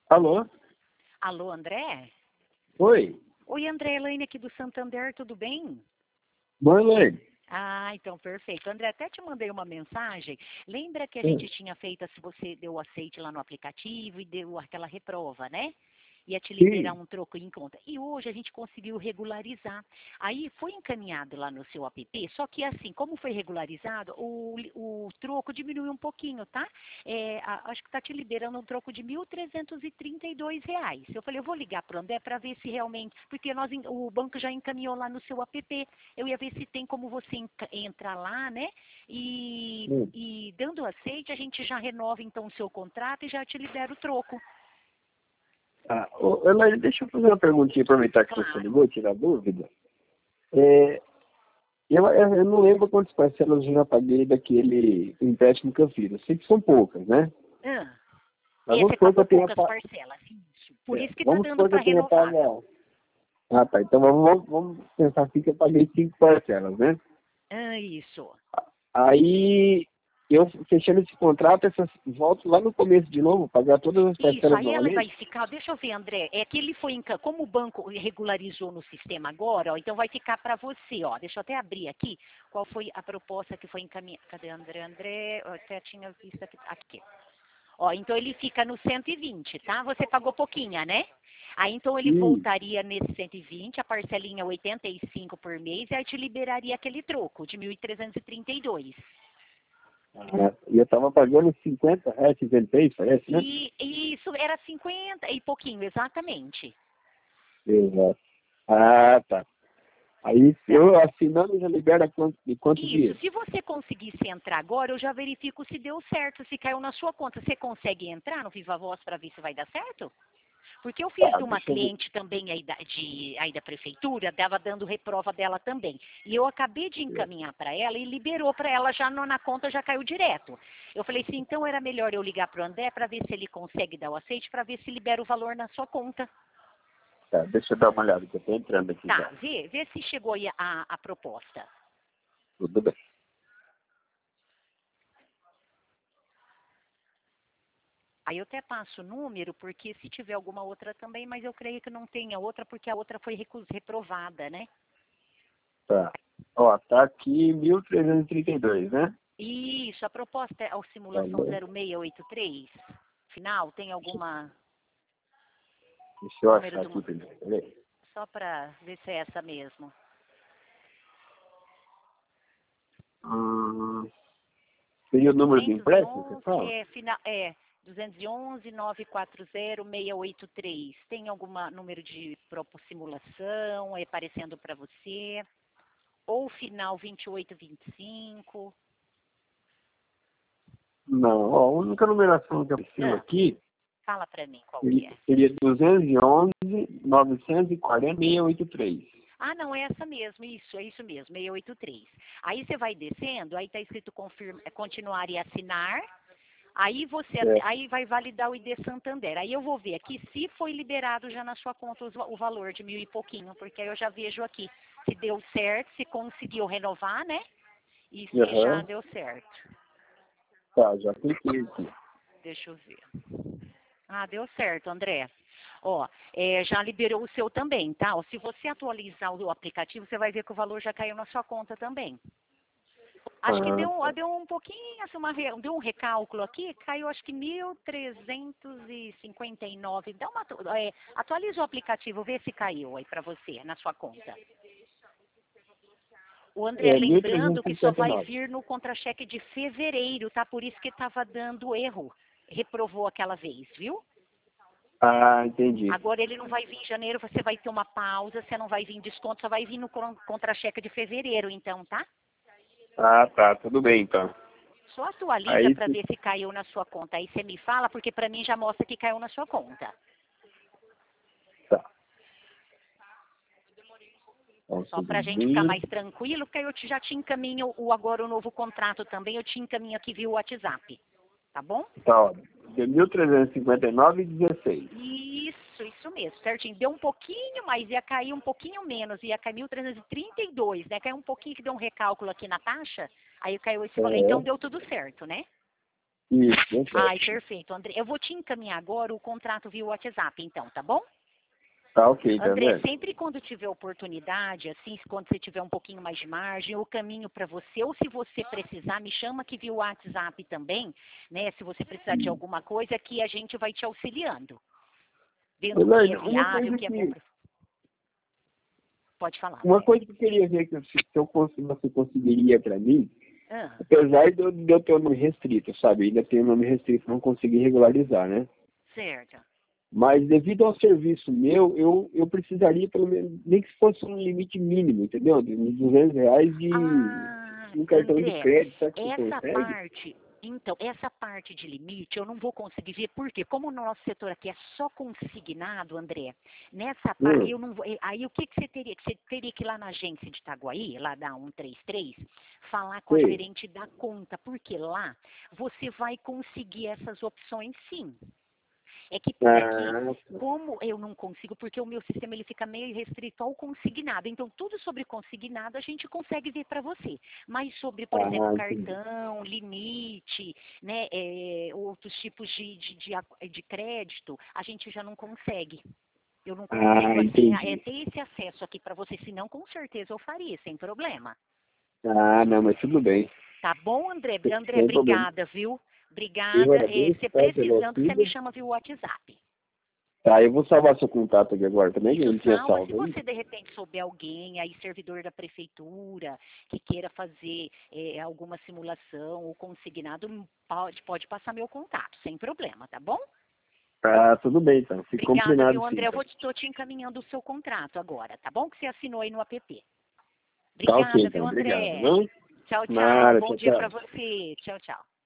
Alô? Alô, André? Oi. Oi, André, Elaine aqui do Santander, tudo bem? Boa noite. Ah, então, perfeito. André, até te mandei uma mensagem. Lembra que a gente tinha feito, se você deu o aceite lá no aplicativo e deu aquela reprova, né? Ia te liberar Sim. um troco em conta. E hoje a gente conseguiu regularizar. Aí foi encaminhado lá no seu app, só que assim, como foi regularizado, o troco diminuiu um pouquinho, tá? Acho que está te liberando um troco de R$ 1.332. Eu falei, eu vou ligar para o André para ver se realmente, porque o banco já encaminhou lá no seu app. Eu ia ver se tem como você entrar lá, né? Sim. E dando aceite, a gente já renova então o seu contrato e já te libera o troco. Elaine, deixa eu fazer uma perguntinha, aproveitar que você Claro. ligou, tirar dúvida. É, eu não lembro quantas parcelas eu já paguei daquele empréstimo que eu fiz. Eu sei que são poucas, né? Ah. Mas Você vamos supor que pagou eu tenha poucas pago. parcelas, isso. Por isso que está Vamos dando supor que para eu tenha renovar. pago. Ah, tá. Então vamos pensar assim que eu paguei 5 parcelas, né? Isso. Aí eu fechando esse contrato, volto lá no começo de novo, pagar todas as Isso, parcelas aí ela vai novamente? ficar, deixa eu ver, André, é que ele foi, como o banco regularizou no sistema agora, ó, então vai ficar para você, ó, deixa eu até abrir aqui, qual foi a proposta que foi encaminhada, cadê André, eu até tinha visto aqui. Ó, então ele fica no 120, tá? Você pagou pouquinha, né? Aí então ele Sim. voltaria nesse 120, a parcelinha 85 por mês, e aí te liberaria aquele troco de 1.332. E eu estava pagando 50 reais, 56, parece, né? E isso era 50 e pouquinho, exatamente. Exato. Ah, tá. Aí Tá. eu assinando já libera de quantos Isso, dias? se você conseguisse entrar agora, eu já verifico se deu certo, se caiu na sua conta. Você consegue entrar no Viva Voz para ver se vai dar certo? Porque eu fiz Tá, de uma deixa eu ver. cliente também aí da prefeitura, estava dando reprova dela também. E eu acabei de encaminhar para ela e liberou para ela, já na conta já caiu direto. Eu falei assim, então era melhor eu ligar para o André para ver se ele consegue dar o aceite, para ver se libera o valor na sua conta. Tá, deixa eu dar uma olhada, que eu tô entrando aqui Tá, já. vê se chegou aí a proposta. Tudo bem. Aí eu até passo o número, porque se tiver alguma outra também, mas eu creio que não tenha outra, porque a outra foi reprovada, né? Tá. Ó, tá aqui 1.332, né? Isso, a proposta é a Tá simulação bom. 0683. Final, tem alguma Deixa eu número achar de aqui uma. primeiro. Peraí. Só para ver se é essa mesmo. Seria o número do empréstimo, você 211, fala? final, 211 940 683. Tem algum número de simulação aparecendo para você? Ou final 2825? Não, ó, a única numeração que apareceu Ah, aqui fala para mim qual que é. seria 211 940 683. Ah, não, é essa mesmo, isso, é isso mesmo, 683. Aí você vai descendo, aí está escrito continuar e assinar. Aí Certo. aí vai validar o ID Santander. Aí eu vou ver aqui se foi liberado já na sua conta o valor de 1.000 e pouquinho, porque aí eu já vejo aqui se deu certo, se conseguiu renovar, né? E se já Aham. deu certo. Tá, já cliquei aqui. Deixa eu ver. Ah, deu certo, André. Ó, já liberou o seu também, tá? Ó, se você atualizar o aplicativo, você vai ver que o valor já caiu na sua conta também. Acho que Ah, tá. deu um pouquinho, assim, deu um recálculo aqui, caiu acho que 1.359. Atualiza o aplicativo, vê se caiu aí para você, na sua conta. O André, É lembrando que só vai 1.359. vir no contra-cheque de fevereiro, tá? Por isso que estava dando erro. Reprovou aquela vez, viu? Ah, entendi. Agora ele não vai vir em janeiro, você vai ter uma pausa, você não vai vir em desconto, só vai vir no contra-cheque de fevereiro, então, tá? Ah, tá, tudo bem então. Só atualiza Aí, para ver se caiu na sua conta. Aí você me fala, porque para mim já mostra que caiu na sua conta. tá. Ó, Só para a gente ficar segundinho. mais tranquilo, porque aí eu já te encaminho agora o novo contrato também, eu te encaminho aqui via WhatsApp. Tá bom? Tá, ó. De 1.359,16. Isso mesmo, certinho. Deu um pouquinho, mas ia cair um pouquinho menos, ia cair 1.332, né? Caiu um pouquinho que deu um recálculo aqui na taxa, aí caiu esse valor. Então Aham. deu tudo certo, né? Isso, bem Ai, certo. perfeito, André. Eu vou te encaminhar agora o contrato via WhatsApp, então, tá bom? Tá ok, tá André, vendo? sempre quando tiver oportunidade, assim, quando você tiver um pouquinho mais de margem, eu caminho para você, ou se você precisar, me chama aqui via WhatsApp também, né? Se você precisar de alguma coisa, que a gente vai te auxiliando, vendo o que é Elaine, uma viável, o coisa que é bom que, para... Pode falar, uma André. coisa que eu queria ver que se você conseguiria para mim, Ah, apesar de eu ter o nome restrito, sabe? Ainda tenho o nome restrito, não consegui regularizar, né? certo. Mas devido ao serviço meu, eu precisaria pelo menos, nem que fosse um limite mínimo, entendeu? De uns R$ 200 de Ah, um cartão de André, crédito, será que você essa consegue? parte, então, essa parte de limite eu não vou conseguir ver, porque como o nosso setor aqui é só consignado, André, nessa parte, Hum, eu não vou, aí o que que você teria? Você teria que ir lá na agência de Itaguaí, lá da 133, falar com a sei. gerente da conta, porque lá você vai conseguir essas opções sim. É que Ah, como eu não consigo, porque o meu sistema ele fica meio restrito ao consignado. Então, tudo sobre consignado a gente consegue ver para você. Mas sobre, por exemplo, entendi. cartão, limite, né, outros tipos de crédito, a gente já não consegue. Eu não Ah, consigo, assim, entendi. ter esse acesso aqui para você. Senão, com certeza eu faria, sem problema. Ah, não, mas tudo bem. Tá bom, André? André, Sem problema. obrigada, viu? Eu Obrigada. agradeço, Se tá, pela precisando, você me ajuda. chama via WhatsApp. Tá, eu vou salvar seu contato aqui agora também, que eu Isso não tinha salva. Se salvo aí. você de repente souber alguém aí, servidor da prefeitura, que queira fazer alguma simulação ou consignado, pode passar meu contato, sem problema, tá bom? Tá, tudo bem, então. Fico Obrigada, combinado viu, sim, André? Eu então. estou te encaminhando o seu contrato agora, tá bom? Que você assinou aí no app. Tá ok, Obrigada, então. viu, Obrigado, André? não? Tchau, tchau. Nada, Bom tchau, dia para tchau. você. Tchau, tchau.